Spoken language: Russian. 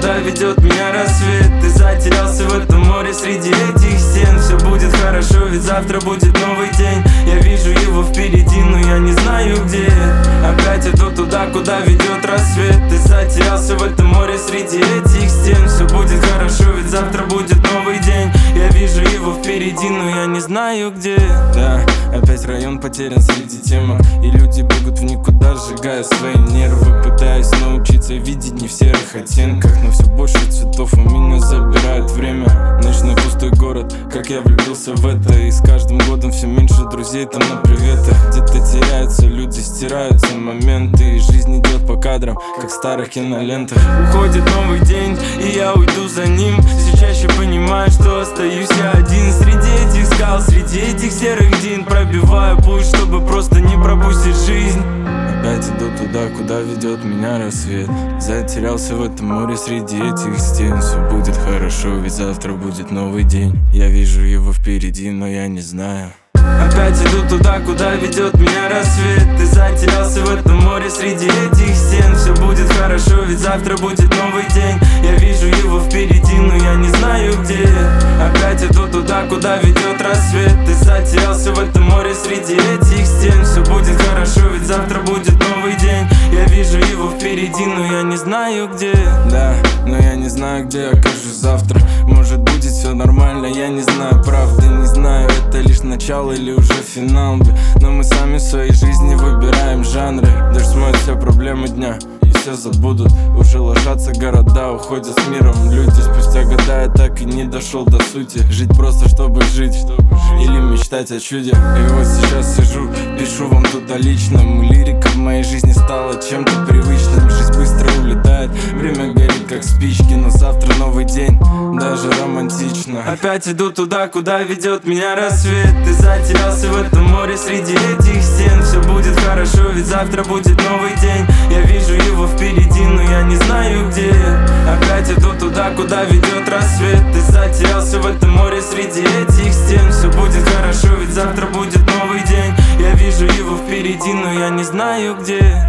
куда ведет меня рассвет. Ты затерялся в этом море среди этих стен. Все будет хорошо, ведь завтра будет новый день. Я вижу его впереди, но я не знаю где. Опять иду туда, куда ведет рассвет. Ты затерялся в этом море среди этих стен. Все будет хорошо, ведь завтра будет новый день. Я вижу его впереди, но я не знаю где. Да, опять район потерян среди темок, и люди бегут в никуда, сжигая свои нервы. Пытаюсь научиться видеть не в серых оттенках, но все больше цветов у меня забирает время. Ночной пустой город, как я влюбился в это. И с каждым годом все меньше друзей там на приветах. Где-то теряются люди, стираются моменты, и жизнь идет по кадрам, как в старых кинолентах. Уходит новый день, и я уйду за ним. Все чаще понимаю, что остаюсь я один среди этих скал, среди этих серых дин. Пробиваю путь, чтобы просто не пропустить жизнь. Опять иду туда, куда ведет меня рассвет. Затерялся в этом море среди этих стен. Все будет хорошо, ведь завтра будет новый день. Я вижу его впереди, но я не знаю. Опять иду туда, куда ведет меня рассвет. Ты затерялся в этом море среди этих стен. Все будет хорошо, ведь завтра будет новый день. Я вижу его впереди, но я не знаю где. Опять иду туда, куда ведет рассвет. Ты затерялся в этом море среди этих стен. Все будет хорошо, ведь завтра будет новый день. Я вижу его впереди, но я не знаю где. Да, но я не знаю, где окажусь завтра. Может будет все нормально, я не знаю, правда не знаю. Это лишь начало или уже финал, но мы сами в своей жизни выбираем жанры. Дождь смоет все проблемы дня, и все забудут. Уже ложатся города, уходят с миром люди. Спустя года я так и не дошел до сути. Жить просто чтобы жить, или мечтать о чуде. И вот сейчас сижу, пишу вам туда лично. Лирика в моей жизни стала чем-то привычным. Жизнь быстро улетает, время горит как спички. Но завтра новый день, даже романтично. Опять иду туда, куда ведет меня рассвет. Ты затерялся в этом море среди этих стен. Все будет хорошо, ведь завтра будет новый день. Я вижу его впереди, но я не знаю где. Опять иду туда, куда ведет рассвет. Ты затерялся в этом море среди этих стен. Все будет хорошо, ведь завтра будет новый день. Я вижу его впереди, но я не знаю где.